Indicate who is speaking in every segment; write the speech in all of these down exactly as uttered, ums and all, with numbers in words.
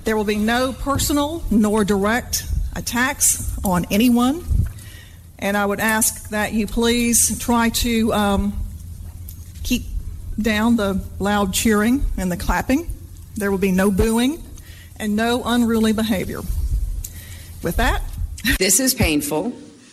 Speaker 1: There will be no personal nor direct attacks on anyone. And I would ask that you please try to um, keep down the loud cheering and the clapping. There will be no booing and no unruly behavior. With that,
Speaker 2: this is painful,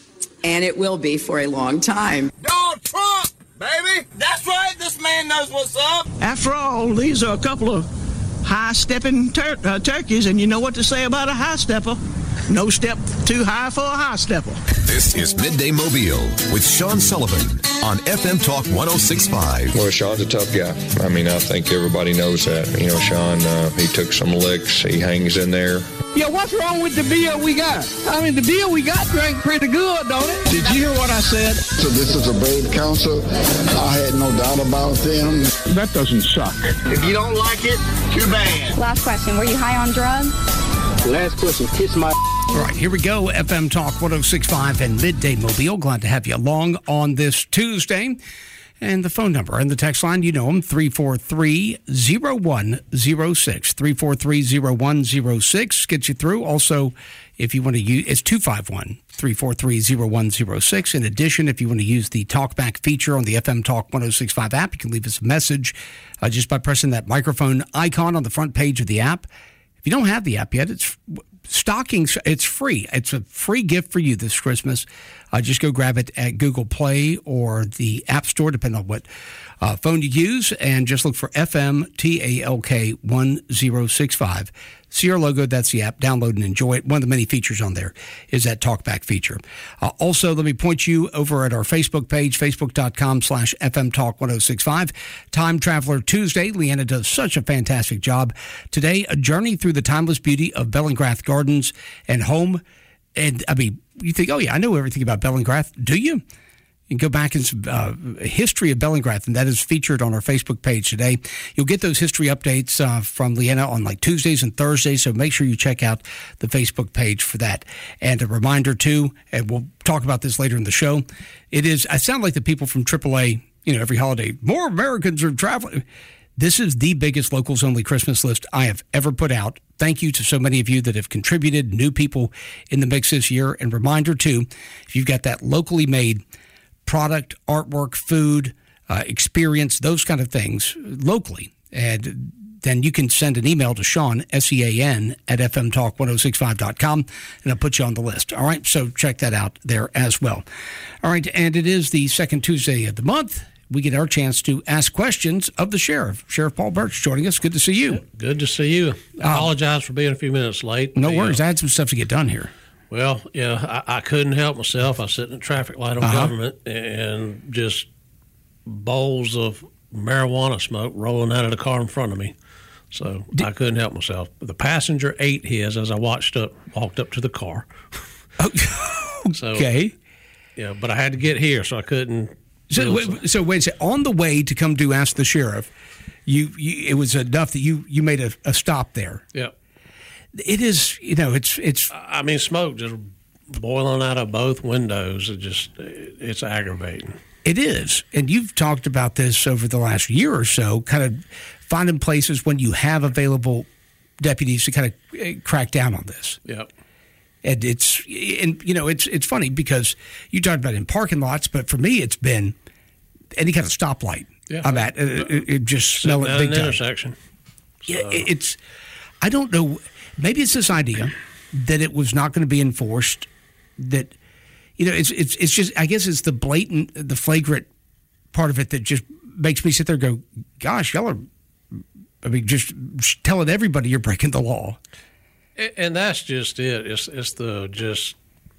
Speaker 2: and it will be for a long time.
Speaker 3: Donald Trump, baby! That's right, this man knows what's up.
Speaker 4: After all, these are a couple of high-stepping tur- uh, turkeys, and you know what to say about a high-stepper. No step too high for a high-stepper.
Speaker 5: This is Midday Mobile with Sean Sullivan on F M Talk one oh six point five.
Speaker 6: Well, Sean's a tough guy. I mean, I think everybody knows that. You know, Sean, uh, he took some licks. He hangs in there.
Speaker 7: Yeah, what's wrong with the beer we got? I mean, the beer we got drank pretty good, don't it?
Speaker 4: Did you hear what I said?
Speaker 8: So this is a brave council. I had no doubt about them.
Speaker 4: That doesn't suck.
Speaker 3: If you don't like it, too bad.
Speaker 9: Last question. Were you high on drugs?
Speaker 7: Last question. Kiss my...
Speaker 10: All right, here we go. F M Talk one oh six point five and Midday Mobile. Glad to have you along on this Tuesday. And the phone number and the text line, you know them, three four three, zero one zero six. three four three, zero one zero six gets you through. Also, if you want to use, it's two five one, three four three, zero one zero six. In addition, if you want to use the Talkback feature on the F M Talk one oh six point five app, you can leave us a message uh, just by pressing that microphone icon on the front page of the app. If you don't have the app yet, it's stocking. It's free. It's a free gift for you this Christmas. Uh, just go grab it at Google Play or the App Store, depending on what uh, phone you use, and just look for F M T A L K one oh six point five. See our logo, that's the app. Download and enjoy it. One of the many features on there is that Talkback feature. Uh, also, let me point you over at our Facebook page, facebook.com slash FMTalk1065. Time Traveler Tuesday. Leanna does such a fantastic job. Today, a journey through the timeless beauty of Bellingrath Gardens and Home. And, I mean, you think, oh, yeah, I know everything about Bellingrath. Do you? You can go back in some uh, history of Bellingrath, and that is featured on our Facebook page today. You'll get those history updates uh, from Leanna on like Tuesdays and Thursdays, so make sure you check out the Facebook page for that. And a reminder, too, and we'll talk about this later in the show, it is, I sound like the people from triple A, you know, every holiday, more Americans are traveling. This is the biggest locals-only Christmas list I have ever put out. Thank you to so many of you that have contributed, new people in the mix this year. And reminder, too, if you've got that locally made product, artwork, food, uh, experience, those kind of things locally. And then you can send an email to Sean, S E A N, at F M Talk ten sixty-five dot com, and I'll put you on the list. All right, so check that out there as well. All right, and it is the second Tuesday of the month. We get our chance to ask questions of the sheriff. Sheriff Paul Birch joining us. Good to see you.
Speaker 11: Good to see you. I apologize uh, for being a few minutes late.
Speaker 10: No worries. Yeah. I had some stuff to get done here.
Speaker 11: Well, yeah, I, I couldn't help myself. I was sitting at a traffic light on uh-huh. government and just bowls of marijuana smoke rolling out of the car in front of me. So Did, I couldn't help myself. The passenger ate his as I watched up, walked up to the car. so,
Speaker 10: okay.
Speaker 11: Yeah, but I had to get here, so I couldn't.
Speaker 10: So, wait, so wait a second. On the way to come do Ask the Sheriff, you, you it was enough that you, you made a, a stop there.
Speaker 11: Yeah.
Speaker 10: It is, you know, it's it's.
Speaker 11: I mean, smoke just boiling out of both windows. It just, it's aggravating.
Speaker 10: It is, and you've talked about this over the last year or so. Kind of finding places when you have available deputies to kind of crack down on this.
Speaker 11: Yep.
Speaker 10: And it's, and you know, it's it's funny because you talked about in parking lots, but for me, it's been any kind of stoplight.
Speaker 11: Yeah.
Speaker 10: I'm at it, it just smell it big
Speaker 11: an
Speaker 10: time.
Speaker 11: Intersection.
Speaker 10: So. Yeah, it's. I don't know. Maybe it's this idea that it was not going to be enforced. That, you know, it's it's it's just. I guess it's the blatant, the flagrant part of it that just makes me sit there and go, "Gosh, y'all are." I mean, just telling everybody you're breaking the law.
Speaker 11: And that's just it. It's it's the just,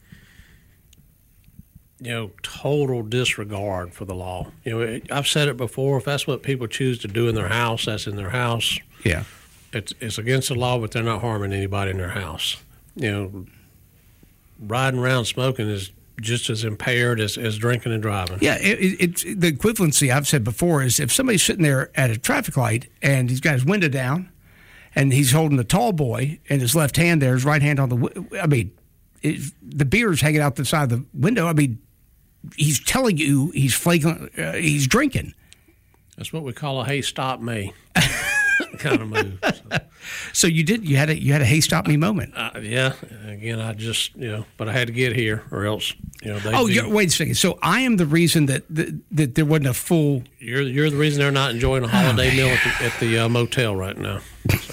Speaker 11: you know, total disregard for the law. You know, I've said it before. If that's what people choose to do in their house, that's in their house.
Speaker 10: Yeah.
Speaker 11: It's it's against the law, but they're not harming anybody in their house. You know, riding around smoking is just as impaired as, as drinking and driving.
Speaker 10: Yeah, it, it, it's the equivalency I've said before is if somebody's sitting there at a traffic light and he's got his window down and he's holding a tall boy and his left hand there, his right hand on the, I mean, it, the beer's hanging out the side of the window. I mean, he's telling you he's flaking, uh, he's drinking.
Speaker 11: That's what we call a hey, stop me kind of move. So.
Speaker 10: So you did. You had a you had a hey, stop me moment.
Speaker 11: Uh, yeah. Again, I just you know, but I had to get here, or else you know.
Speaker 10: Oh, you're, wait a second. So I am the reason that that, that there wasn't a full.
Speaker 11: You're you're the reason they're not enjoying a holiday oh, meal at the, at the uh, motel right now.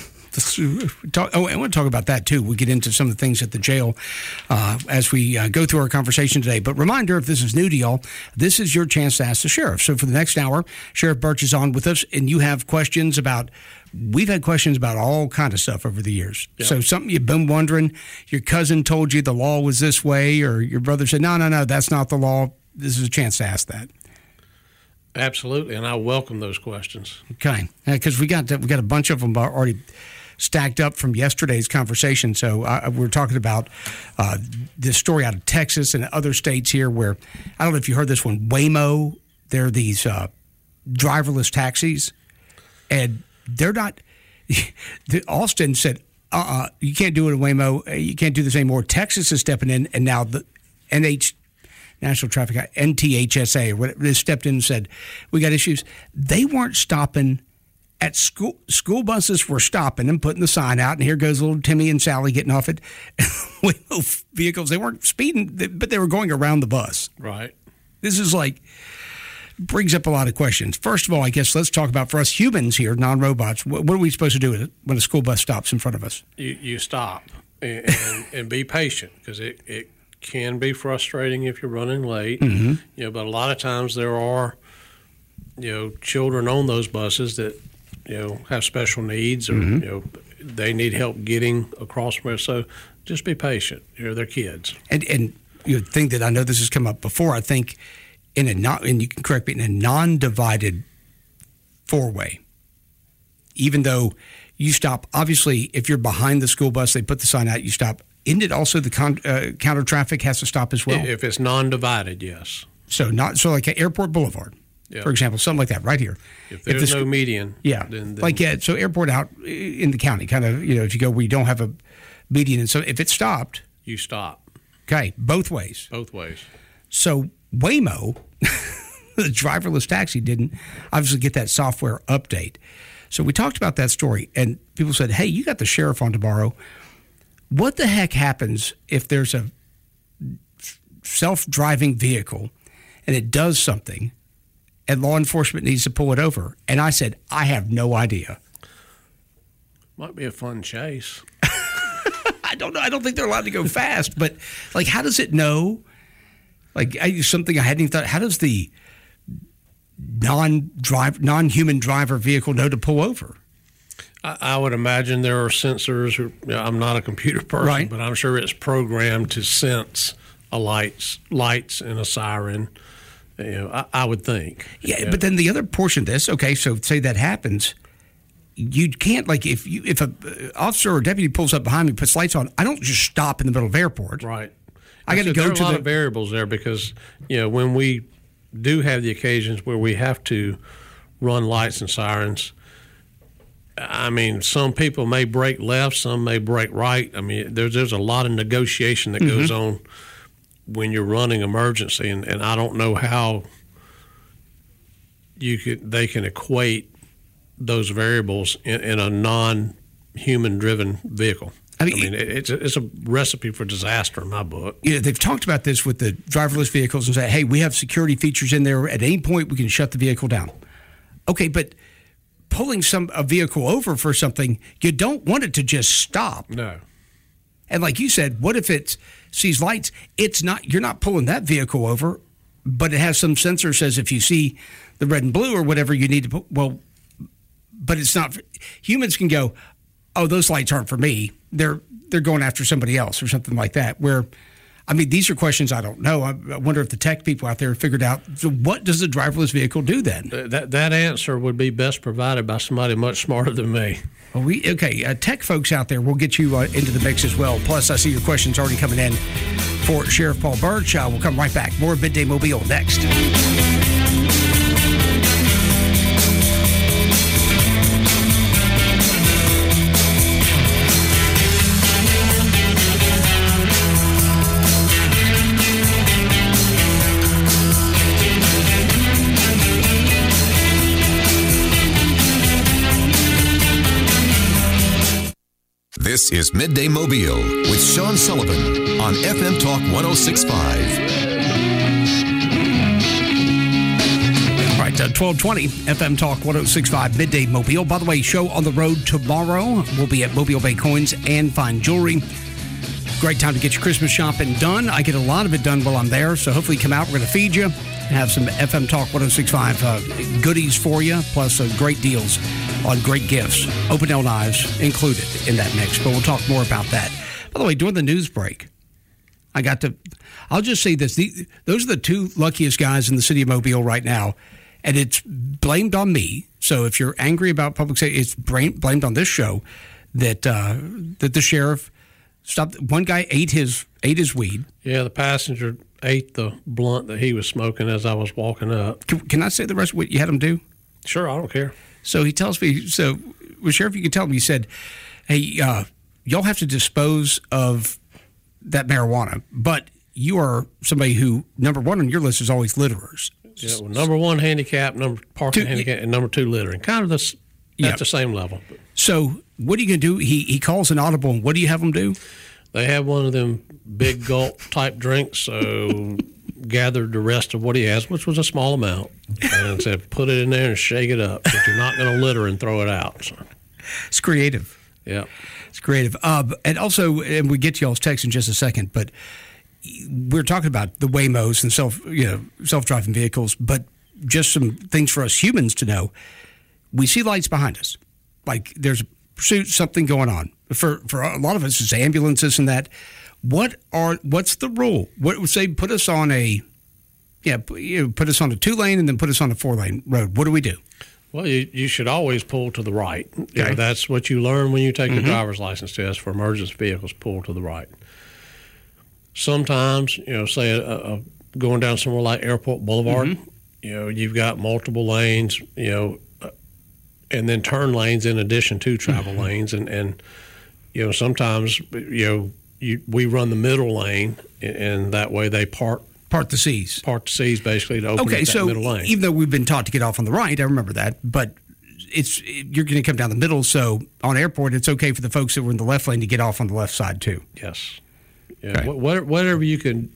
Speaker 10: Talk, oh, I want to talk about that too. We'll get into some of the things at the jail uh, as we uh, go through our conversation today. But reminder, if this is new to y'all, this is your chance to ask the sheriff. So for the next hour, Sheriff Burch is on with us, and you have questions about. We've had questions about all kind of stuff over the years. Yep. So something you've been wondering, your cousin told you the law was this way, or your brother said, no, no, no, that's not the law. This is a chance to ask that.
Speaker 11: Absolutely, and I welcome those questions.
Speaker 10: Okay, because we got we got a bunch of them already stacked up from yesterday's conversation. So uh, we're talking about uh, this story out of Texas and other states here where, I don't know if you heard this one, Waymo, they're these uh, driverless taxis, and they're not, Austin said, uh-uh, you can't do it in Waymo, you can't do this anymore. Texas is stepping in, and now the N H, National Traffic, N T H S A, or whatever, they stepped in and said, we got issues. They weren't stopping at school. School buses were stopping and putting the sign out, and here goes little Timmy and Sally getting off it. Waymo vehicles, they weren't speeding, but they were going around the bus.
Speaker 11: Right.
Speaker 10: This is like, brings up a lot of questions. First of all, I guess let's talk about, for us humans here, non-robots, what, what are we supposed to do when a school bus stops in front of us?
Speaker 11: You, you stop and, and, and be patient, because it, it can be frustrating if you're running late. Mm-hmm. You know, but a lot of times there are, you know, children on those buses that, you know, have special needs, or, mm-hmm. you know, they need help getting across from there. So just be patient. You know, they're kids. And,
Speaker 10: and you think that I know this has come up before, I think in a not, and you can correct me, in a non-divided four-way, even though you stop, obviously, if you're behind the school bus, they put the sign out, you stop. Isn't it also the con, uh, counter traffic has to stop as well?
Speaker 11: If it's non-divided, yes.
Speaker 10: So not so like at Airport Boulevard. Yep. For example, something like that right here.
Speaker 11: If there's
Speaker 10: if the,
Speaker 11: no median.
Speaker 10: Yeah.
Speaker 11: Then, then,
Speaker 10: like, yeah, so airport out in the county, kind of, you know, if you go where you don't have a median. And so if it stopped.
Speaker 11: You stop.
Speaker 10: Okay. Both ways.
Speaker 11: Both ways.
Speaker 10: So Waymo, the driverless taxi, didn't obviously get that software update. So we talked about that story, and people said, hey, you got the sheriff on tomorrow. What the heck happens if there's a self-driving vehicle and it does something and law enforcement needs to pull it over? And I said, I have no idea.
Speaker 11: Might be a fun chase.
Speaker 10: I don't know. I don't think they're allowed to go fast, but like, how does it know? Like, I, something I hadn't even thought, how does the non-drive, non-human driver vehicle know to pull over?
Speaker 11: I, I would imagine there are sensors. Or, you know, I'm not a computer person,
Speaker 10: right.
Speaker 11: But I'm sure it's programmed to sense a lights, lights and a siren. You know, I, I would think.
Speaker 10: Yeah, yeah, but then the other portion of this, okay, so say that happens, you can't, like, if you if a uh, officer or deputy pulls up behind me, puts lights on, I don't just stop in the middle of airport.
Speaker 11: Right.
Speaker 10: I got to go
Speaker 11: there are
Speaker 10: to
Speaker 11: a lot
Speaker 10: the
Speaker 11: of variables there, because, you know, when we do have the occasions where we have to run lights and sirens, I mean, some people may break left, some may break right. I mean, there's there's a lot of negotiation that mm-hmm. goes on when you're running emergency, and, and I don't know how you could they can equate those variables in, in a non-human driven vehicle. I mean, I mean it, it's, a, it's a recipe for disaster in my book.
Speaker 10: Yeah, they've talked about this with the driverless vehicles and say, hey, we have security features in there. At any point, we can shut the vehicle down. Okay, but pulling some a vehicle over for something, you don't want it to just stop.
Speaker 11: No.
Speaker 10: And like you said, what if it sees lights? It's not. You're not pulling that vehicle over, but it has some sensor says if you see the red and blue or whatever, you need to put. Well, but it's not. Humans can go, oh, those lights aren't for me. They're they're going after somebody else or something like that. Where, I mean, these are questions I don't know. I, I wonder if the tech people out there figured out, so what does the driverless vehicle do then?
Speaker 11: That that answer would be best provided by somebody much smarter than me.
Speaker 10: Well, we okay, uh, tech folks out there, we'll get you uh, into the mix as well. Plus, I see your questions already coming in for Sheriff Paul Burch. Uh, we'll come right back. More Midday Mobile next.
Speaker 5: This is Midday Mobile with Sean Sullivan on F M Talk one oh six point five.
Speaker 10: All right, uh, twelve twenty F M Talk one oh six point five Midday Mobile. By the way, show on the road tomorrow. We'll be at Mobile Bay Coins and Fine Jewelry. Great time to get your Christmas shopping done. I get a lot of it done while I'm there, so hopefully come out. We're going to feed you and have some F M Talk one oh six point five uh, goodies for you, plus uh, great deals on great gifts. Open-L knives included in that mix, but we'll talk more about that. By the way, during the news break, I got to, I'll just say this. The, those are the two luckiest guys in the city of Mobile right now, and it's blamed on me. So if you're angry about public safety, it's blamed on this show that uh, that the sheriff stopped. One guy ate his ate his weed.
Speaker 11: Yeah, the passenger ate the blunt that he was smoking as I was walking up.
Speaker 10: Can, can I say the rest of what you had him do?
Speaker 11: Sure, I don't care.
Speaker 10: So he tells me, so, well, Sheriff, you can tell him, he said, hey, uh, y'all have to dispose of that marijuana, but you are somebody who, number one on your list is always litterers.
Speaker 11: Yeah, well, number one, handicap, number parking two, handicap, and number two, littering. Kind of this,
Speaker 10: yeah.
Speaker 11: at the same level.
Speaker 10: So what are you going to do? He he calls an audible, and what do you have him do?
Speaker 11: They have one of them big gulp type drinks, so gathered the rest of what he has, which was a small amount, and said, put it in there and shake it up, but you're not going to litter and throw it out. So.
Speaker 10: It's creative.
Speaker 11: Yeah.
Speaker 10: It's creative. Uh, and also, and we get to y'all's text in just a second, but we're talking about the Waymos and self, you know, self-driving vehicles, but just some things for us humans to know. We see lights behind us. Like there's a pursuit, something going on. For for a lot of us, it's ambulances and that. What are what's the rule? What would say put us on a yeah, you know, put us on a two lane and then put us on a four lane road? What do we do?
Speaker 11: Well, you, you should always pull to the right.
Speaker 10: Okay.
Speaker 11: You know, that's what you learn when you take
Speaker 10: mm-hmm.
Speaker 11: the driver's license test for emergency vehicles. Pull to the right. Sometimes, you know, say a, a, going down somewhere like Airport Boulevard, mm-hmm. you know, you've got multiple lanes, you know, uh, and then turn lanes in addition to travel mm-hmm. lanes, and and you know sometimes you know. You, we run the middle lane, and that way they part
Speaker 10: part the C's.
Speaker 11: Part the C's basically to open
Speaker 10: okay,
Speaker 11: up that
Speaker 10: so
Speaker 11: middle lane.
Speaker 10: Even though we've been taught to get off on the right, I remember that, but it's you're going to come down the middle. So on Airport, it's okay for the folks that were in the left lane to get off on the left side too.
Speaker 11: Yes. Yeah. Okay. What, whatever you can,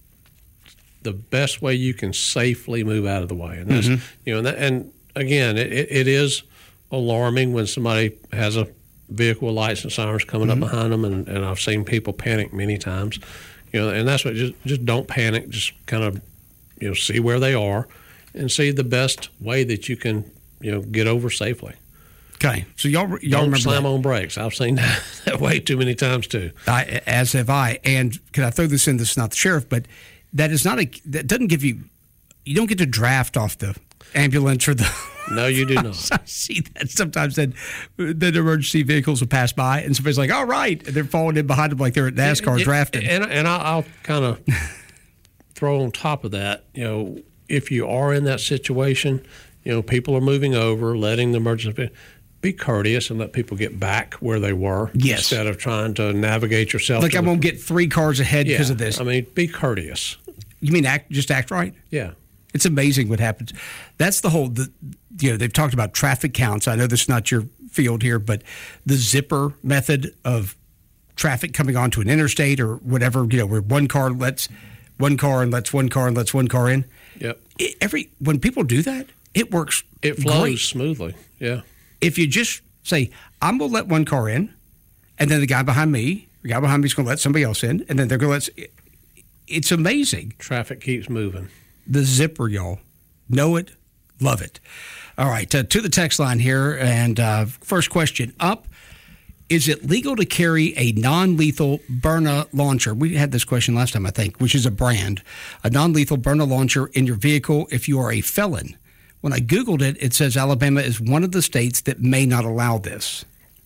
Speaker 11: the best way you can safely move out of the way, and that's mm-hmm. you know, and, that, and again, it, it is alarming when somebody has a vehicle with lights and sirens coming mm-hmm. up behind them, and, and I've seen people panic many times, you know, and that's what just just don't panic. Just kind of, you know, see where they are, and see the best way that you can, you know, get over safely.
Speaker 10: Okay, so y'all y'all
Speaker 11: don't
Speaker 10: remember
Speaker 11: slam
Speaker 10: that.
Speaker 11: on brakes. I've seen that, that way too many times too.
Speaker 10: I, as have I. And can I throw this in? This is not the sheriff, but that is not a that doesn't give you. You don't get to draft off the ambulance or the.
Speaker 11: No, you do not.
Speaker 10: I see that sometimes. Then, then emergency vehicles will pass by, and somebody's like, "All right," and they're falling in behind them like they're at NASCAR
Speaker 11: yeah,
Speaker 10: drafting.
Speaker 11: And and I'll, I'll kind of throw on top of that, you know, if you are in that situation, you know, people are moving over, letting the emergency. Be courteous and let people get back where they were.
Speaker 10: Yes.
Speaker 11: Instead of trying to navigate yourself.
Speaker 10: Like I'm going to get three cars ahead
Speaker 11: yeah,
Speaker 10: because of this.
Speaker 11: I mean, be courteous.
Speaker 10: You mean act just act right?
Speaker 11: Yeah.
Speaker 10: It's amazing what happens. That's the whole, the, you know, they've talked about traffic counts. I know this is not your field here, but the zipper method of traffic coming onto an interstate or whatever, you know, where one car lets one car and lets one car and lets one car in.
Speaker 11: Yep.
Speaker 10: It, every when people do that, it works.
Speaker 11: It flows
Speaker 10: great.
Speaker 11: smoothly. Yeah.
Speaker 10: If you just say, I'm going to let one car in, and then the guy behind me, the guy behind me is going to let somebody else in, and then they're going to let. It's amazing.
Speaker 11: Traffic keeps moving.
Speaker 10: The zipper, y'all. Know it, love it. All right, uh, to the text line here, and uh, first question up. Is it legal to carry a non-lethal Byrna launcher? We had this question last time, I think, which is a brand. A non-lethal Byrna launcher in your vehicle if you are a felon. When I Googled it, it says Alabama is one of the states that may not allow this.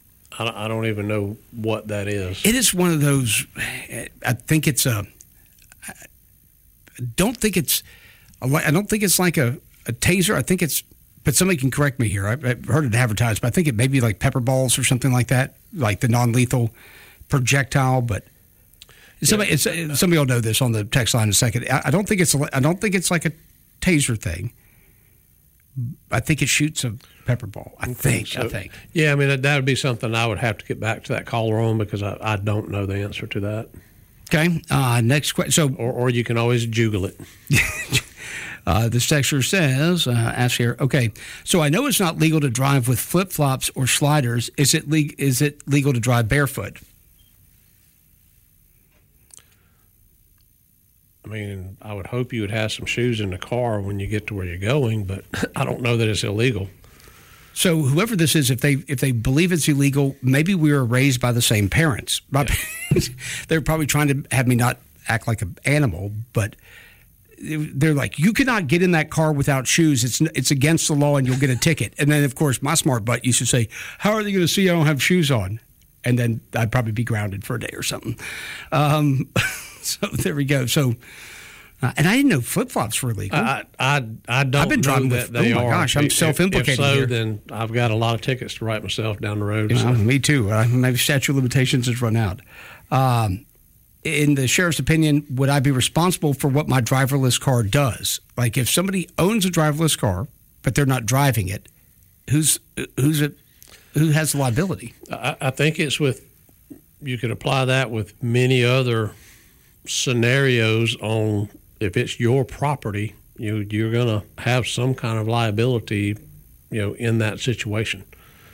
Speaker 11: I don't even know what that is.
Speaker 10: It is one of those, I think it's a, I don't think it's, I don't think it's like a, a taser. I think it's, but somebody can correct me here. I've heard it advertised, but I think it may be like pepper balls or something like that, like the non-lethal projectile. But somebody, it's, somebody will know this on the text line in a second. I, I don't think it's, I don't think it's like a taser thing. I think it shoots a pepper ball. I think.
Speaker 11: So,
Speaker 10: I think.
Speaker 11: Yeah, I mean that, that would be something I would have to get back to that caller on because I, I don't know the answer to that.
Speaker 10: Okay. Uh, next question. So,
Speaker 11: or, or you can always juggle it.
Speaker 10: uh, this texter says, uh, ask here. Okay. So I know it's not legal to drive with flip flops or sliders. Is it le- Is it legal to drive barefoot?
Speaker 11: I mean, I would hope you would have some shoes in the car when you get to where you're going, but I don't know that it's illegal.
Speaker 10: So whoever this is, if they if they believe it's illegal, maybe we were raised by the same parents. My
Speaker 11: Yeah.
Speaker 10: parents, they're probably trying to have me not act like an animal, but they're like, you cannot get in that car without shoes. It's it's against the law, and you'll get a ticket. And then, of course, my smart butt used to say, "How are they going to see I don't have shoes on?" And then I'd probably be grounded for a day or something. Um, so there we go. So. Uh, and I didn't know flip flops were illegal.
Speaker 11: I I, I don't
Speaker 10: I've been
Speaker 11: know
Speaker 10: driving
Speaker 11: that
Speaker 10: with,
Speaker 11: they
Speaker 10: oh my
Speaker 11: are.
Speaker 10: gosh, I'm
Speaker 11: If-
Speaker 10: self-implicating
Speaker 11: If so,
Speaker 10: here.
Speaker 11: then I've got a lot of tickets to write myself down the road.
Speaker 10: You
Speaker 11: so.
Speaker 10: know, me too. Uh, maybe statute of limitations has run out. Um, in the sheriff's opinion, would I be responsible for what my driverless car does? Like if somebody owns a driverless car, but they're not driving it, who's who's it? Who has the liability?
Speaker 11: I, I think it's with. You could apply that with many other scenarios on. If it's your property, you you're going to have some kind of liability, you know, in that situation.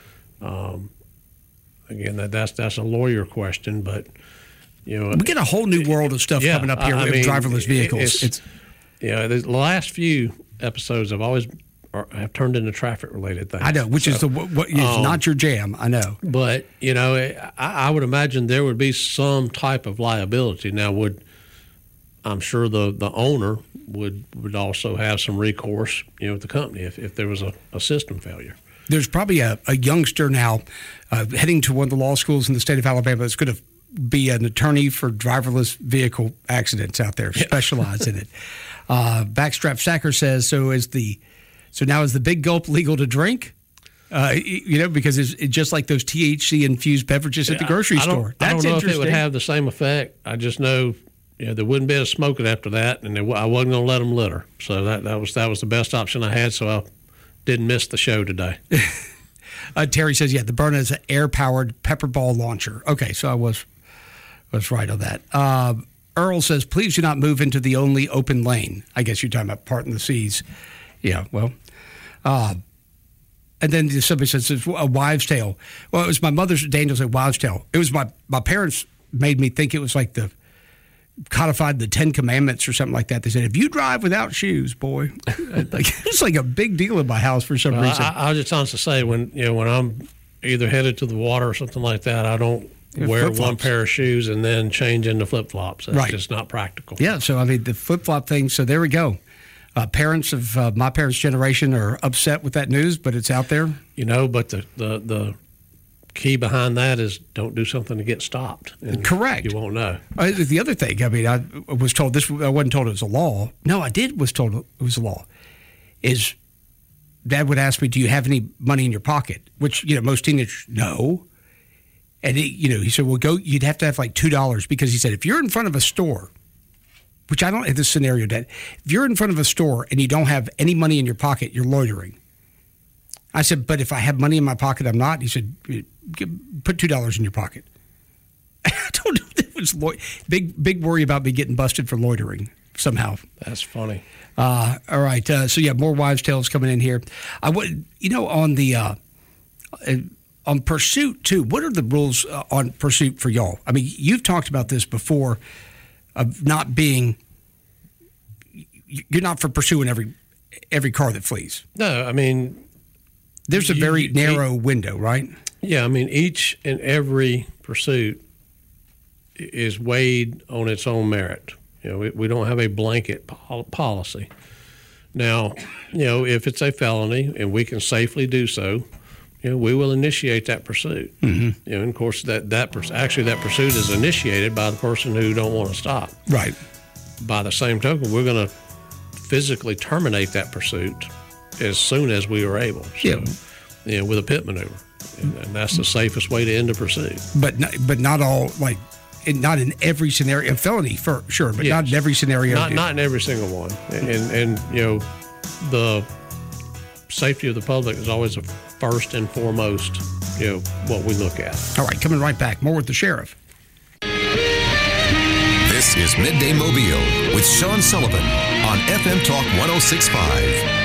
Speaker 11: Um, again, that that's that's a lawyer question, but you know,
Speaker 10: we get a whole new world of stuff
Speaker 11: yeah,
Speaker 10: coming up here
Speaker 11: I
Speaker 10: with
Speaker 11: mean,
Speaker 10: driverless vehicles.
Speaker 11: It's,
Speaker 10: It's,
Speaker 11: you know, the last few episodes have always are, have turned into traffic related things.
Speaker 10: I know, which
Speaker 11: So,
Speaker 10: is the what is
Speaker 11: um,
Speaker 10: not your jam. I know,
Speaker 11: but you know, I, I would imagine there would be some type of liability. Now, would I'm sure the, the owner would would also have some recourse, you know, with the company if, if there was a, a system failure.
Speaker 10: there's probably a, a youngster now uh, heading to one of the law schools in the state of Alabama that's going to be an attorney for driverless vehicle accidents out there, specialize in it. Uh, Backstrap Sacker says, so is the so now is the Big Gulp legal to drink? Uh, you know, because it's, it's just like those T H C infused beverages at the grocery
Speaker 11: I, I
Speaker 10: store.
Speaker 11: That's I don't know if it would
Speaker 10: interesting.
Speaker 11: have the same effect. I just know, you know, there wouldn't be a smoking after that, and there, I wasn't going to let them litter. So that, that was that was the best option I had. So I didn't miss the show today.
Speaker 10: uh, Terry says, yeah, the Byrna is an air powered pepper ball launcher. Okay, so I was was right on that. Uh, Earl says, please do not move into the only open lane. I guess you're talking about parting the seas. Yeah, well. Uh, and then somebody says, it's a wives' tale. Well, it was my mother's, Daniel's a wives' tale. It was my, my parents made me think it was like the codified the Ten Commandments or something like that. They said, if you drive without shoes, boy, like, it's like a big deal in my house for some
Speaker 11: well,
Speaker 10: reason.
Speaker 11: I, I was just honest to say, when you know when I'm either headed to the water or something like that, I don't
Speaker 10: Yeah,
Speaker 11: wear
Speaker 10: flip-flops.
Speaker 11: one pair of shoes and then change into flip flops. That's
Speaker 10: Right.
Speaker 11: just not practical.
Speaker 10: Yeah, so I mean the flip flop thing. So there we go. Uh, parents of uh, my parents' generation are upset with that news, but it's out there.
Speaker 11: You know, but the the, the key behind that is don't do something to get stopped. And
Speaker 10: Correct.
Speaker 11: You won't know.
Speaker 10: Uh, the other thing, I mean, I was told this. I wasn't told it was a law. No, I did was told it was a law. Is Dad would ask me, "Do you have any money in your pocket?" Which you know most teenagers no. And he, you know, he said, "Well, go. You'd have to have like two dollars because he said if you're in front of a store." Which I don't have this scenario, Dad. If you're in front of a store and you don't have any money in your pocket, you're loitering. I said, but if I have money in my pocket, I'm not. He said, put two dollars in your pocket. I don't know if it was lo- big, big worry about me getting busted for loitering somehow.
Speaker 11: That's funny.
Speaker 10: Uh, all right. Uh, so, yeah, more wives' tales coming in here. I would, you know, on the uh, on Pursuit, too, what are the rules uh, on Pursuit for y'all? I mean, you've talked about this before. Of not being, you're not for pursuing every every car that flees.
Speaker 11: No, I mean,
Speaker 10: there's a
Speaker 11: you,
Speaker 10: very
Speaker 11: you,
Speaker 10: narrow
Speaker 11: you,
Speaker 10: window, right?
Speaker 11: Yeah, I mean, each and every pursuit is weighed on its own merit. You know, we, we don't have a blanket pol- policy. Now, you know, if it's a felony and we can safely do so, you know, we will initiate that pursuit.
Speaker 10: Mm-hmm.
Speaker 11: You know, and of course, that that pers- actually that pursuit is initiated by the person who don't want to stop.
Speaker 10: Right.
Speaker 11: By the same token, we're going to physically terminate that pursuit as soon as we are able. So,
Speaker 10: yeah.
Speaker 11: You know, with a pit maneuver, and, and that's the safest way to end a pursuit.
Speaker 10: But not, but not all like, in, not in every scenario. A felony for sure, but
Speaker 11: Yes.
Speaker 10: not in every scenario.
Speaker 11: Not not in every single one. And and, and you know, the safety of the public is always a first and foremost, you know, what we look at.
Speaker 10: All right, coming right back. More with the sheriff.
Speaker 5: This is Midday Mobile with Sean Sullivan on F M Talk one oh six point five.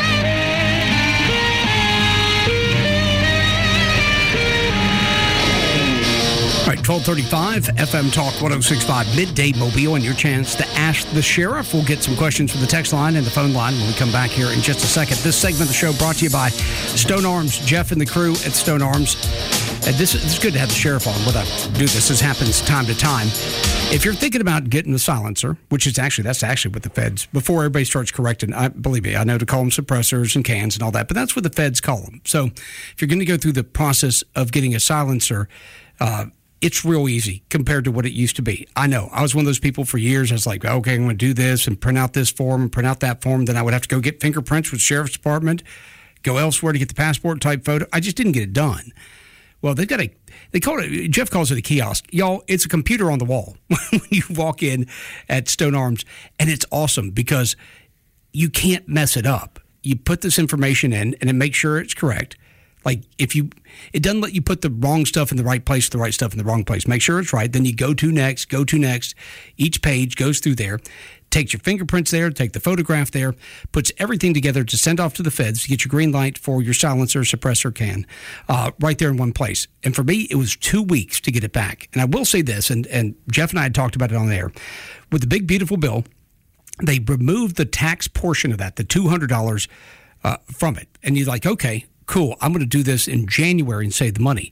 Speaker 10: All right, twelve thirty-five, F M Talk one oh six point five, Midday Mobile, and your chance to ask the sheriff. We'll get some questions from the text line and the phone line when we come back here in just a second. This segment of the show brought to you by Stone Arms. Jeff and the crew at Stone Arms. And this, this is good to have the sheriff on with us. Do this. This happens time to time. If you're thinking about getting a silencer, which is actually, that's actually what the feds, before everybody starts correcting, I believe me, I know to call them suppressors and cans and all that, but that's what the feds call them. So if you're going to go through the process of getting a silencer, uh, it's real easy compared to what it used to be. I know. I was one of those people for years. I was like, okay, I'm going to do this and print out this form and print out that form. Then I would have to go get fingerprints with the sheriff's department, go elsewhere to get the passport type photo. I just didn't get it done. Well, they've got a, they call it, Jeff calls it a kiosk. Y'all, it's a computer on the wall when you walk in at Stone Arms. And it's awesome because you can't mess it up. You put this information in and it makes sure it's correct. Like if you, it doesn't let you put the wrong stuff in the right place, the right stuff in the wrong place. Make sure it's right. Then you go to next, go to next. Each page goes through there, takes your fingerprints there, take the photograph there, puts everything together to send off to the feds to get your green light for your silencer, suppressor can, uh, right there in one place. And for me, it was two weeks to get it back. And I will say this, and, and Jeff and I had talked about it on there. With the big, beautiful bill, they removed the tax portion of that, the two hundred dollars uh, from it. And you're like, okay, cool, I'm going to do this in January and save the money.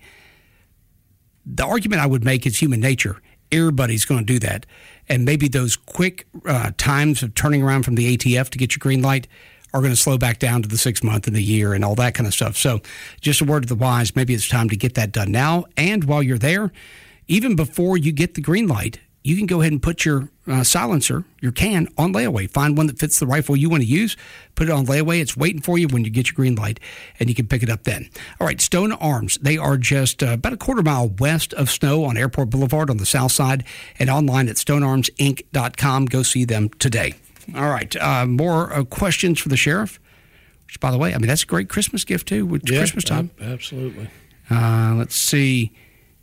Speaker 10: The argument I would make is human nature. Everybody's going to do that. And maybe those quick uh, times of turning around from the A T F to get your green light are going to slow back down to the six month and the year and all that kind of stuff. So just a word to the wise, maybe it's time to get that done now. And while you're there, even before you get the green light, you can go ahead and put your uh, silencer, your can, on layaway. Find one that fits the rifle you want to use, put it on layaway. It's waiting for you when you get your green light, and you can pick it up then. All right, Stone Arms. They are just uh, about a quarter mile west of Snow on Airport Boulevard on the south side, and online at stone arms inc dot com. Go see them today. All right, uh, more uh, questions for the sheriff, which, by the way, I mean, that's a great Christmas gift, too, with
Speaker 11: yeah,
Speaker 10: Christmas time.
Speaker 11: Absolutely.
Speaker 10: Uh, let's see.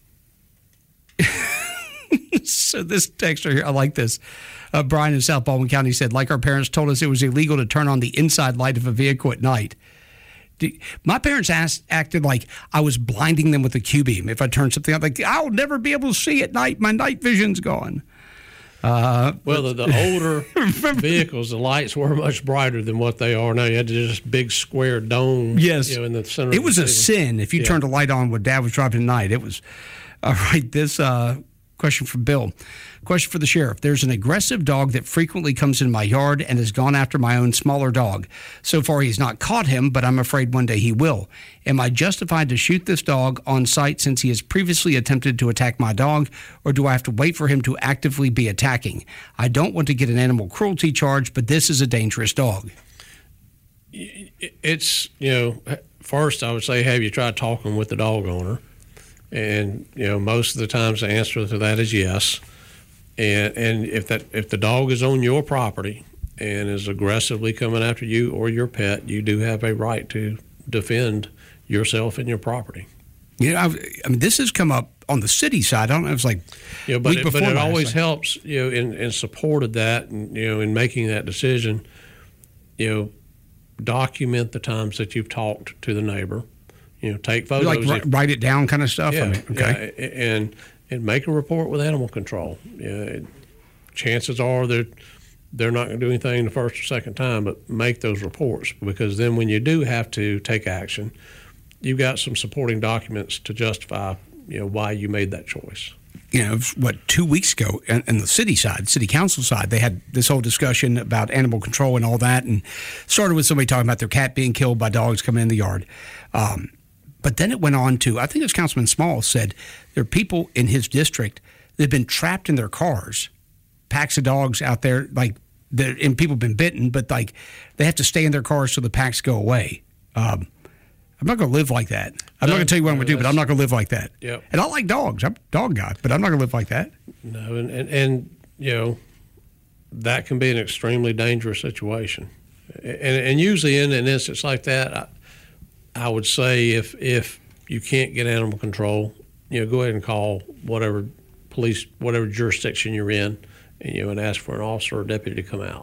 Speaker 10: So this texter here, I like this. Uh, Brian in South Baldwin County said, like our parents told us it was illegal to turn on the inside light of a vehicle at night. My parents asked, acted like I was blinding them with a Q-beam. If I turn something on, like, I'll never be able to see at night. My night vision's gone. Uh,
Speaker 11: well, the, the older vehicles, the lights were much brighter than what they are now. You had this big square dome.
Speaker 10: Yes.
Speaker 11: You know, in the center.
Speaker 10: It was a sin if you
Speaker 11: yeah.
Speaker 10: turned a light on when Dad was driving at night. It was, all right, this... Uh, Question from Bill. Question for the sheriff. There's an aggressive dog that frequently comes in my yard and has gone after my own smaller dog. So far, he's not caught him, but I'm afraid one day he will. Am I justified to shoot this dog on sight since he has previously attempted to attack my dog, or do I have to wait for him to actively be attacking? I don't want to get an animal cruelty charge, but this is a dangerous dog.
Speaker 11: It's, you know, first I would say, have you tried talking with the dog owner? And, you know, most of the times the answer to that is yes. And and if that if the dog is on your property and is aggressively coming after you or your pet, you do have a right to defend yourself and your property.
Speaker 10: You know, I've, I mean, this has come up on the city side. I don't know. It was like
Speaker 11: yeah, but
Speaker 10: week
Speaker 11: it,
Speaker 10: before
Speaker 11: but it
Speaker 10: last,
Speaker 11: always
Speaker 10: like,
Speaker 11: helps, you know, in, in support of that, and you know, in making that decision, you know, document the times that you've talked to the neighbor. You know, take photos.
Speaker 10: Like if, write it down kind of stuff?
Speaker 11: Yeah,
Speaker 10: I mean, okay.
Speaker 11: Yeah, and, and make a report with animal control. Yeah, chances are that they're not going to do anything the first or second time, but make those reports, because then when you do have to take action, you've got some supporting documents to justify, you know, why you made that choice.
Speaker 10: You know, what, two weeks ago, on the city side, city council side, they had this whole discussion about animal control and all that, and started with somebody talking about their cat being killed by dogs coming in the yard. Um, But then it went on to, I think it was Councilman Small said, there are people in his district that have been trapped in their cars, packs of dogs out there, like, and people have been bitten, but like they have to stay in their cars so the packs go away. Um, I'm not going to live like that. I'm no, not going to tell you what no, I'm going to do, but I'm not going to live like that.
Speaker 11: Yep.
Speaker 10: And I like dogs. I'm a dog guy, but I'm not going to live like that.
Speaker 11: No, and, and, and, you know, that can be an extremely dangerous situation. And, and usually in an instance like that, I, I would say if if you can't get animal control, you know, go ahead and call whatever police, whatever jurisdiction you're in, and, you know, and ask for an officer or deputy to come out.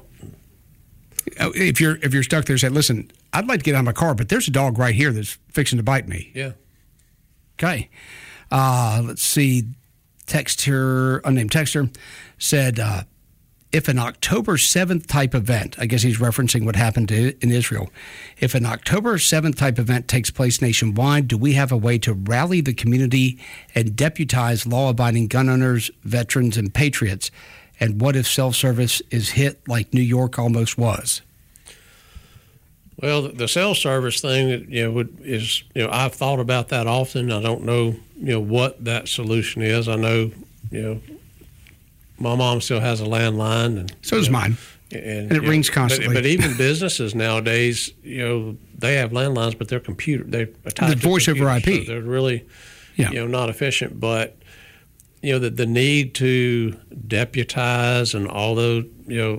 Speaker 10: If you're if you're stuck there, say, listen, I'd like to get out of my car, but there's a dog right here that's fixing to bite me.
Speaker 11: Yeah.
Speaker 10: Okay. Uh, let's see. Texter, unnamed texter, said, uh, if an October seventh type event, I guess he's referencing what happened to, in Israel, if an October seventh type event takes place nationwide, do we have a way to rally the community and deputize law-abiding gun owners, veterans, and patriots? And what if self-service is hit like New York almost was?
Speaker 11: Well, the self-service thing, you know, would, is, you know, I've thought about that often. I don't know, you know, what that solution is. I know, you know, my mom still has a landline, and
Speaker 10: so does
Speaker 11: know,
Speaker 10: mine, and, and it rings know, constantly.
Speaker 11: But, but even businesses nowadays, you know, they have landlines, but they're computer, they're attached
Speaker 10: the voice over I P.
Speaker 11: So they're really,
Speaker 10: yeah.
Speaker 11: you know, not efficient. But you know, the the need to deputize and all those, you know.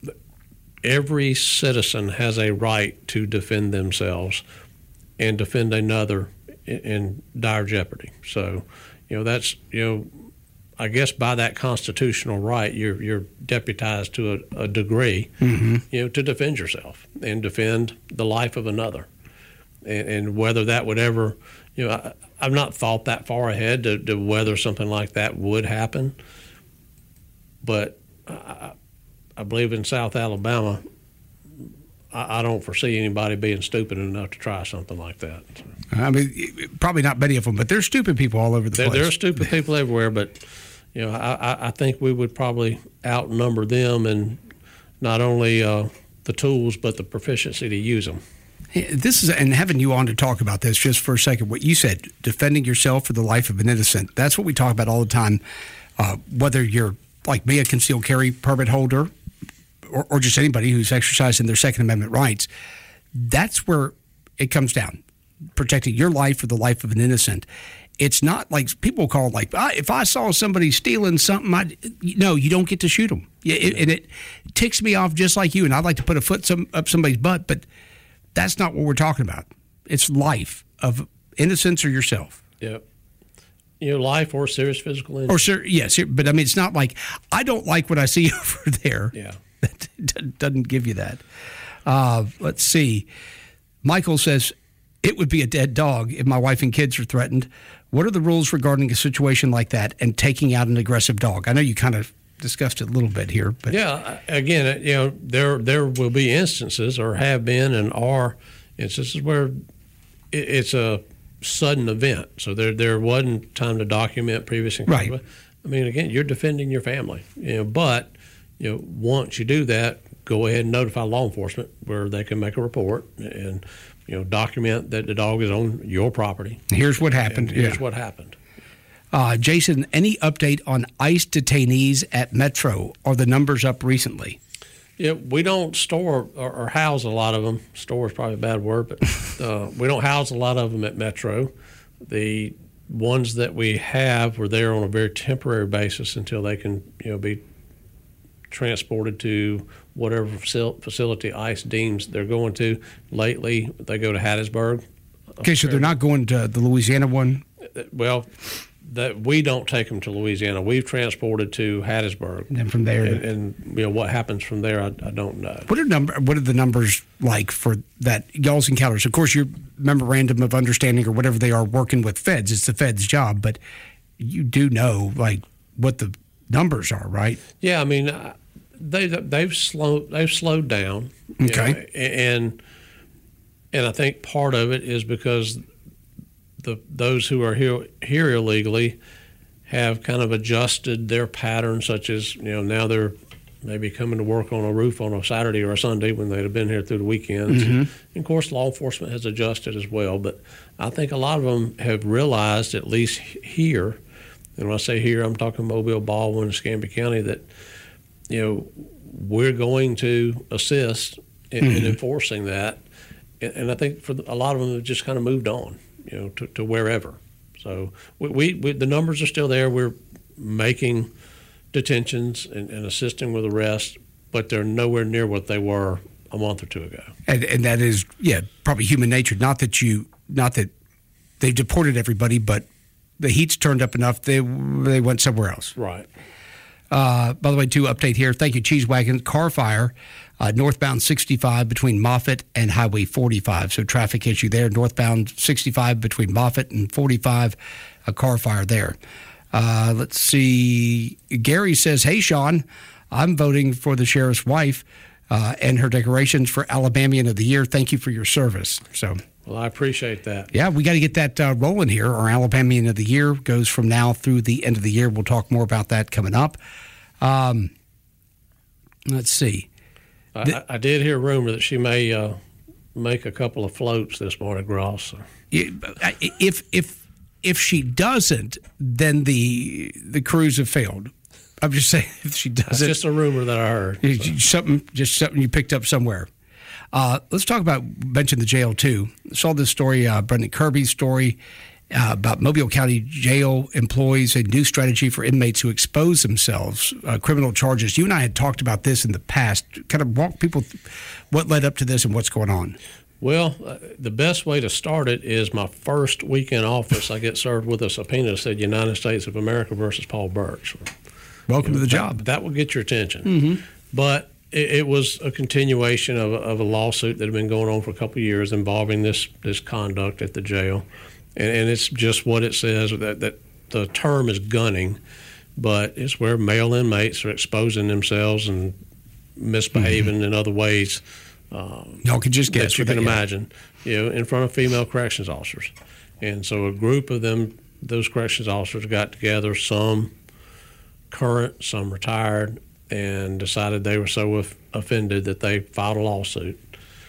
Speaker 11: Every citizen has a right to defend themselves and defend another in, in dire jeopardy. So, you know, that's, you know, I guess by that constitutional right, you're you're deputized to a, a degree, mm-hmm. you know, to defend yourself and defend the life of another. And, and whether that would ever, you know, I, I've not thought that far ahead to, to whether something like that would happen. But I, I believe in South Alabama, I, I don't foresee anybody being stupid enough to try something like that.
Speaker 10: I mean, probably not many of them, but there's stupid people all over the
Speaker 11: there,
Speaker 10: place.
Speaker 11: There are stupid people everywhere, but you know, I, I think we would probably outnumber them in not only uh, the tools but the proficiency to use them.
Speaker 10: This is, and having you on to talk about this just for a second, what you said, defending yourself for the life of an innocent, that's what we talk about all the time, uh, whether you're like me, a concealed carry permit holder, Or, or just anybody who's exercising their Second Amendment rights. That's where it comes down, protecting your life or the life of an innocent. It's not like people call it like, ah, if I saw somebody stealing something, I no, you don't get to shoot them. It, and it ticks me off just like you, and I'd like to put a foot some, up somebody's butt, but that's not what we're talking about. It's life of innocence or yourself.
Speaker 11: Yep. You know, life or serious physical injury.
Speaker 10: Or, sir, yes, but I mean, it's not like, I don't like what I see over there.
Speaker 11: Yeah.
Speaker 10: That doesn't give you that. Uh, let's see. Michael says, it would be a dead dog if my wife and kids are threatened. What are the rules regarding a situation like that and taking out an aggressive dog? I know you kind of discussed it a little bit here. But
Speaker 11: yeah, again, you know, there there will be instances, or have been and are instances, where it's a sudden event. So there there wasn't time to document previous encounter.
Speaker 10: Right.
Speaker 11: I mean, again, you're defending your family, you know, but you know, once you do that, go ahead and notify law enforcement where they can make a report and, you know, document that the dog is on your property.
Speaker 10: Here's what happened.
Speaker 11: Here's
Speaker 10: yeah.
Speaker 11: what happened.
Speaker 10: Uh, Jason, any update on ICE detainees at Metro? Are the numbers up recently?
Speaker 11: Yeah, we don't store or, or house a lot of them. Store is probably a bad word, but uh, we don't house a lot of them at Metro. The ones that we have were there on a very temporary basis until they can, you know, be transported to whatever facility ICE deems they're going to. Lately, they go to Hattiesburg.
Speaker 10: Okay, so they're not going to the Louisiana one?
Speaker 11: Well, that we don't take them to Louisiana. We've transported to Hattiesburg.
Speaker 10: And then from there.
Speaker 11: And, and you know, what happens from there, I, I don't know.
Speaker 10: What are number? What are the numbers like for that y'all's encounters? Of course, your memorandum of understanding or whatever they are working with feds. It's the feds' job, but you do know like what the numbers are, right?
Speaker 11: Yeah, I mean, they they've slowed they've slowed down.
Speaker 10: Okay,
Speaker 11: know, and and I think part of it is because the those who are here here illegally have kind of adjusted their pattern, such as, you know, now they're maybe coming to work on a roof on a Saturday or a Sunday when they'd have been here through the weekends. Mm-hmm. And of course, law enforcement has adjusted as well. But I think a lot of them have realized, at least here, and when I say here, I'm talking Mobile, Baldwin, and Escambia County, that, you know, we're going to assist in, mm-hmm. in enforcing that. And, and I think for a lot of them have just kind of moved on, you know, to, to wherever. So we, we, we the numbers are still there. We're making detentions and, and assisting with arrests, but they're nowhere near what they were a month or two ago.
Speaker 10: And, and that is, yeah, probably human nature. Not that you not that they've deported everybody, but the heat's turned up enough. They they went somewhere else.
Speaker 11: Right.
Speaker 10: Uh, by the way, to update here, thank you, Cheese Wagon. Car fire, uh, northbound sixty-five between Moffett and Highway forty-five. So traffic issue there. Northbound sixty-five between Moffett and forty-five, a car fire there. Uh, let's see. Gary says, hey, Sean, I'm voting for the sheriff's wife uh, and her decorations for Alabamian of the Year. Thank you for your service. So.
Speaker 11: Well, I appreciate that.
Speaker 10: Yeah, we got to get that uh, rolling here. Our Alabamian of the Year goes from now through the end of the year. We'll talk more about that coming up. Um, let's see.
Speaker 11: I, I did hear a rumor that she may uh, make a couple of floats this Mardi Gras. So.
Speaker 10: If if if she doesn't, then the the cruise have failed. I'm just saying, if she doesn't,
Speaker 11: it's just a rumor that I heard.
Speaker 10: So. Something, just something you picked up somewhere. Uh, let's talk about, mention the jail, too. I saw this story, uh, Brendan Kirby's story uh, about Mobile County Jail employs a new strategy for inmates who expose themselves, uh, criminal charges. You and I had talked about this in the past. Kind of walk people through what led up to this and what's going on.
Speaker 11: Well, uh, the best way to start it is my first week in office, I get served with a subpoena that said United States of America versus Paul Birch.
Speaker 10: Welcome
Speaker 11: you know,
Speaker 10: to the
Speaker 11: that,
Speaker 10: job.
Speaker 11: That will get your attention.
Speaker 10: Mm-hmm.
Speaker 11: But it, it was a continuation of a, of a lawsuit that had been going on for a couple of years involving this, this conduct at the jail. And, and it's just what it says, that, that the term is gunning, but it's where male inmates are exposing themselves and misbehaving mm-hmm. in other ways. Um,
Speaker 10: Y'all can just guess
Speaker 11: that you
Speaker 10: what
Speaker 11: can
Speaker 10: that,
Speaker 11: imagine, you know, in front of female corrections officers. And so a group of them, those corrections officers got together, some current, some retired, and decided they were so of, offended that they filed a lawsuit.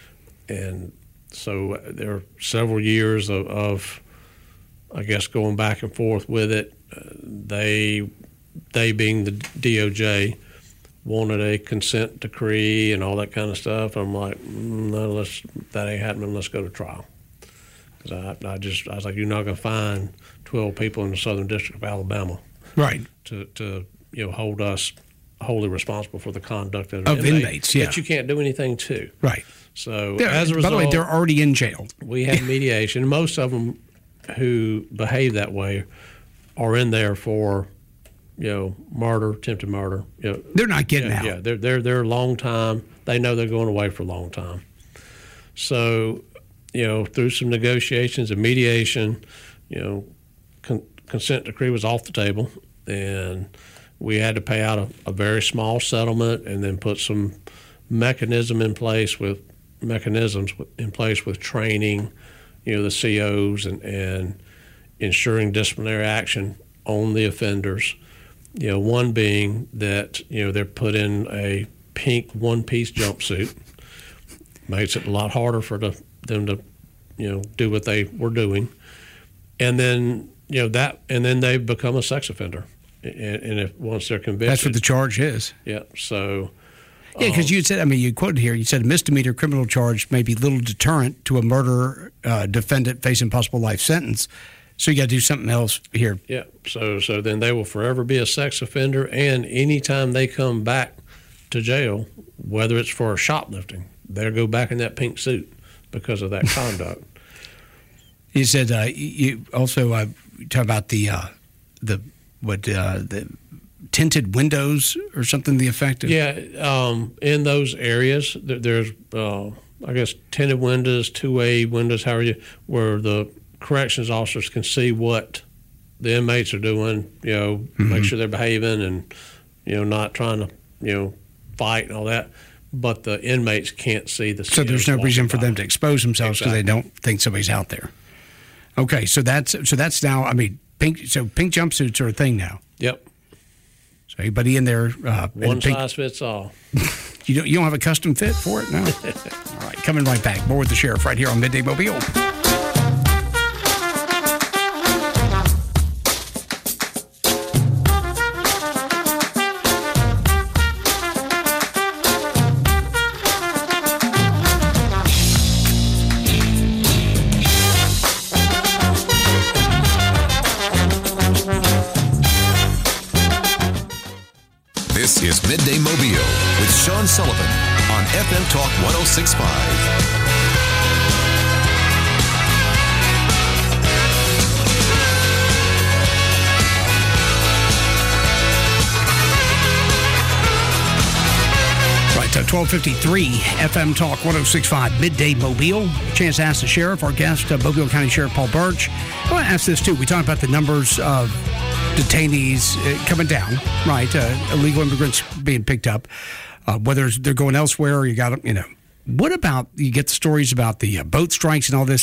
Speaker 11: And so there are several years of, of I guess, going back and forth with it. Uh, they, they being the D O J, wanted a consent decree and all that kind of stuff. I'm like, mm, no, let's, that ain't happening. Let's go to trial. Because I, I just, I was like, you're not going to find twelve people in the Southern District of Alabama,
Speaker 10: right,
Speaker 11: to, to you know, hold us wholly responsible for the conduct of,
Speaker 10: of
Speaker 11: inmate,
Speaker 10: inmates, yeah,
Speaker 11: that you can't do anything to.
Speaker 10: Right.
Speaker 11: So
Speaker 10: they're,
Speaker 11: as a result,
Speaker 10: by the way, they're already in jail.
Speaker 11: We had mediation. Most of them who behave that way are in there for, you know, murder, attempted murder. You know,
Speaker 10: they're not getting
Speaker 11: yeah,
Speaker 10: out.
Speaker 11: Yeah, they're they're they're a long time. They know they're going away for a long time. So, you know, through some negotiations and mediation, you know, con- consent decree was off the table, and we had to pay out a, a very small settlement, and then put some mechanism in place with mechanisms in place with training, you know, the C Os and and ensuring disciplinary action on the offenders. You know, one being that, you know, they're put in a pink one-piece jumpsuit. Makes it a lot harder for the, them to, you know, do what they were doing. And then, you know, that, and then they become a sex offender. And, and if once they're convicted.
Speaker 10: That's what the charge is.
Speaker 11: Yeah. So.
Speaker 10: Yeah, because um, you said, I mean, you quoted here, you said a misdemeanor criminal charge may be little deterrent to a murder uh, defendant facing possible life sentence. So you got to do something else here.
Speaker 11: Yeah. So so then they will forever be a sex offender, and anytime they come back to jail, whether it's for shoplifting, they'll go back in that pink suit because of that conduct.
Speaker 10: You said uh, you also uh, talk about the uh, the what uh, the tinted windows or something to the effect of.
Speaker 11: Yeah, um, in those areas there, there's uh, I guess tinted windows, two-way windows, however you, where the corrections officers can see what the inmates are doing, you know, mm-hmm. make sure they're behaving and, you know, not trying to, you know, fight and all that. But the inmates can't see the.
Speaker 10: So there's no reason for
Speaker 11: by.
Speaker 10: them to expose themselves because
Speaker 11: exactly.
Speaker 10: they don't think somebody's out there. Okay, so that's so that's now. I mean, pink. So pink jumpsuits are a thing now.
Speaker 11: Yep.
Speaker 10: So anybody in there, uh,
Speaker 11: one
Speaker 10: in pink,
Speaker 11: size fits all.
Speaker 10: you don't you don't have a custom fit for it, no. All right, coming right back. More with the sheriff right here on Midday Mobile.
Speaker 5: This is Midday Mobile with Sean Sullivan on F M Talk one oh six point five.
Speaker 10: twelve fifty-three F M Talk one oh six point five Midday Mobile. Chance to ask the sheriff, our guest, uh, Mobile County Sheriff Paul Birch. I want to ask this too. We talked about the numbers of detainees uh, coming down, right? Uh, illegal immigrants being picked up, uh, whether they're going elsewhere or you got them, you know. What about, you get the stories about the uh, boat strikes and all this,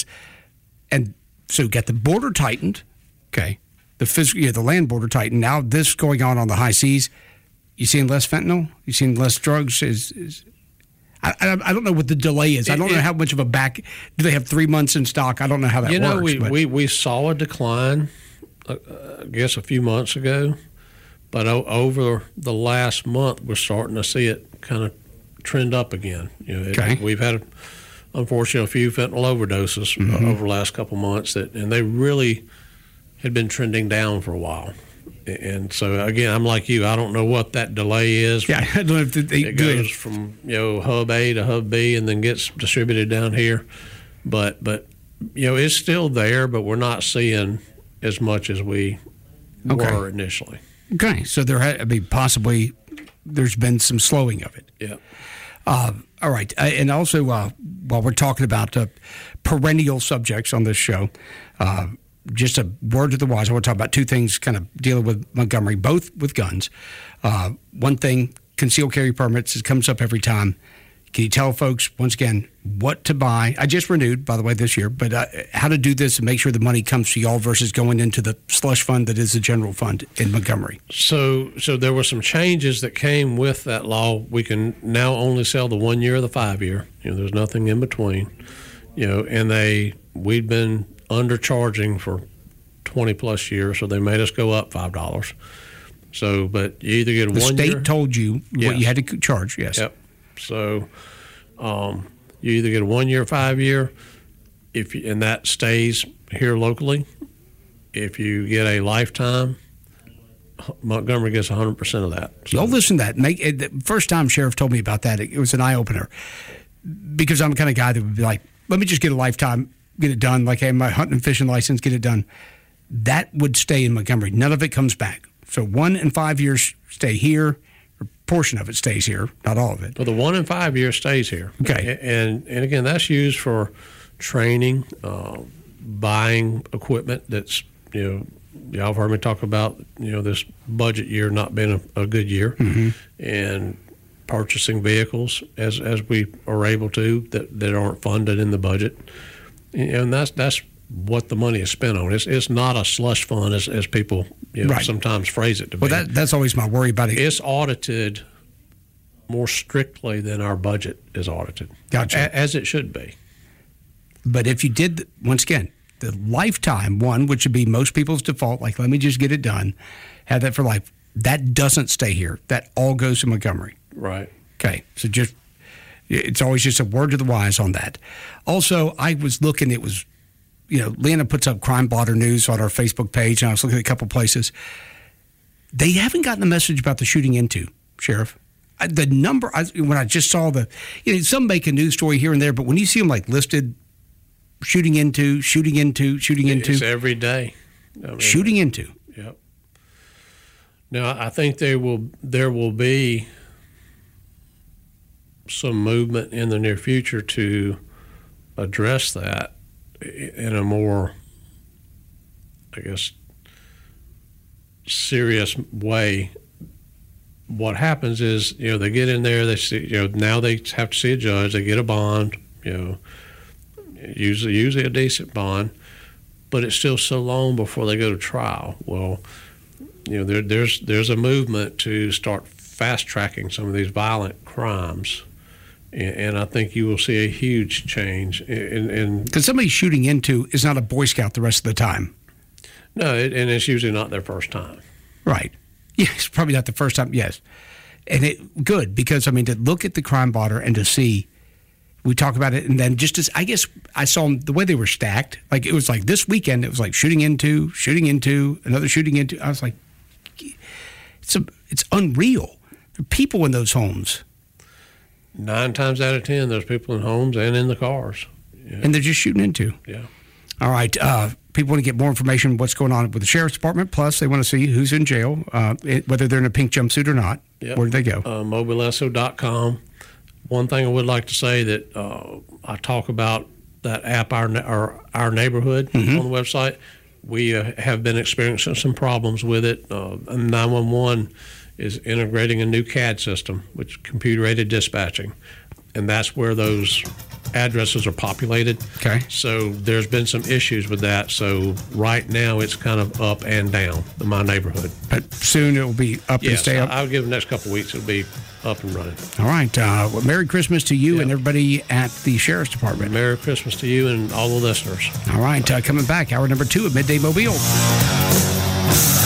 Speaker 10: and so you got the border tightened, okay, the physical, yeah, the land border tightened. Now this going on on the high seas. You seeing less fentanyl? You seeing less drugs? Is, is I, I I don't know what the delay is. I don't it, know how much of a back. Do they have three months in stock? I don't know how that
Speaker 11: you
Speaker 10: works.
Speaker 11: You know, we,
Speaker 10: but.
Speaker 11: we we saw a decline, uh, I guess, a few months ago, but o- over the last month, we're starting to see it kind of trend up again. You know, it,
Speaker 10: okay.
Speaker 11: We've had, unfortunately, a few fentanyl overdoses mm-hmm. uh, over the last couple months, that, and they really had been trending down for a while. And so, again, I'm like you. I don't know what that delay is.
Speaker 10: Yeah, I don't know if they,
Speaker 11: it goes from, you know, hub A to hub B and then gets distributed down here. But, but you know, it's still there, but we're not seeing as much as we
Speaker 10: okay.
Speaker 11: were initially.
Speaker 10: Okay. So there had, I mean, possibly there's been some slowing of it.
Speaker 11: Yeah.
Speaker 10: Uh, all right. Uh, and also, uh, while we're talking about uh, perennial subjects on this show, uh, just a word to the wise. I want to talk about two things kind of dealing with Montgomery, both with guns. Uh, one thing, concealed carry permits. It comes up every time. Can you tell folks, once again, what to buy? I just renewed, by the way, this year, but uh, how to do this and make sure the money comes to y'all versus going into the slush fund that is the general fund in Montgomery.
Speaker 11: So so there were some changes that came with that law. We can now only sell the one year or the five year. You know, there's nothing in between. You know, and they we'd been undercharging for twenty plus years, so they made us go up five dollars. So, but you either get a
Speaker 10: the
Speaker 11: one
Speaker 10: state
Speaker 11: year,
Speaker 10: told you
Speaker 11: yes.
Speaker 10: what you had to charge. Yes.
Speaker 11: Yep. So, um, you either get a one year, or five year, if you, and that stays here locally. If you get a lifetime, Montgomery gets one hundred percent of that.
Speaker 10: So. Y'all listen to that. Make it, the first time Sheriff told me about that, it, it was an eye opener, because I'm the kind of guy that would be like, let me just get a lifetime. Get it done, like, hey, my hunting and fishing license, get it done. That would stay in Montgomery. None of it comes back. So one and five years stay here, or a portion of it stays here, not all of it.
Speaker 11: Well, the one and five years stays here.
Speaker 10: Okay.
Speaker 11: And, and again, that's used for training, uh, buying equipment that's, you know, y'all have heard me talk about, you know, this budget year not being a, a good year,
Speaker 10: mm-hmm.
Speaker 11: and purchasing vehicles as, as we are able to that, that aren't funded in the budget. And that's that's what the money is spent on. It's it's not a slush fund, as, as people you know,
Speaker 10: right.
Speaker 11: sometimes phrase it to
Speaker 10: well,
Speaker 11: be.
Speaker 10: Well, that, that's always my worry about it.
Speaker 11: It's audited more strictly than our budget is audited.
Speaker 10: Gotcha.
Speaker 11: A, as it should be.
Speaker 10: But if you did, once again, the lifetime one, which would be most people's default, like, let me just get it done, have that for life, that doesn't stay here. That all goes to Montgomery.
Speaker 11: Right.
Speaker 10: Okay. So just... It's always just a word to the wise on that. Also, I was looking, it was, you know, Leanna puts up Crime Blotter News on our Facebook page, and I was looking at a couple places. They haven't gotten the message about the shooting into, Sheriff. I, the number, I, when I just saw the, you know, some make a news story here and there, but when you see them like listed, shooting into, shooting into, shooting into.
Speaker 11: It's every day. I mean,
Speaker 10: shooting into.
Speaker 11: Yep. Now, I think there will there will be some movement in the near future to address that in a more, I guess, serious way. What happens is, you know, they get in there, they see, you know, now they have to see a judge, they get a bond, you know, usually usually a decent bond, but it's still so long before they go to trial. Well, you know, there, there's there's a movement to start fast tracking some of these violent crimes. And I think you will see a huge change. Because
Speaker 10: somebody shooting into is not a Boy Scout the rest of the time.
Speaker 11: No, it, and it's usually not their first time.
Speaker 10: Right. Yeah, it's probably not the first time, yes. And it good, because, I mean, to look at the crime blotter and to see, we talk about it, and then just as, I guess I saw them, the way they were stacked, like it was like this weekend, it was like shooting into, shooting into, another shooting into. I was like, it's, a, it's unreal. There are people in those homes.
Speaker 11: Nine times out of ten, there's people in homes and in the cars.
Speaker 10: Yeah. And they're just shooting into.
Speaker 11: Yeah.
Speaker 10: All right. Uh, people want to get more information on what's going on with the Sheriff's Department. Plus, they want to see who's in jail, uh, it, whether they're in a pink jumpsuit or not.
Speaker 11: Yep.
Speaker 10: Where do they go?
Speaker 11: Uh, Mobile S O dot com. one thing I would like to say that uh, I talk about that app, our our, our neighborhood mm-hmm. on the website. We uh, have been experiencing some problems with it. Uh, nine one one is integrating a new C A D system, which is computer-aided dispatching, and that's where those addresses are populated.
Speaker 10: Okay.
Speaker 11: So there's been some issues with that. So right now it's kind of up and down in my neighborhood.
Speaker 10: But soon it will be up
Speaker 11: yes,
Speaker 10: and stay up?
Speaker 11: I'll give the next couple of weeks it'll be up and running.
Speaker 10: All right. Uh, well, Merry Christmas to you
Speaker 11: yep.
Speaker 10: and everybody at the Sheriff's Department.
Speaker 11: Merry Christmas to you and all the listeners.
Speaker 10: All right. Uh, coming back, hour number two of Midday Mobile.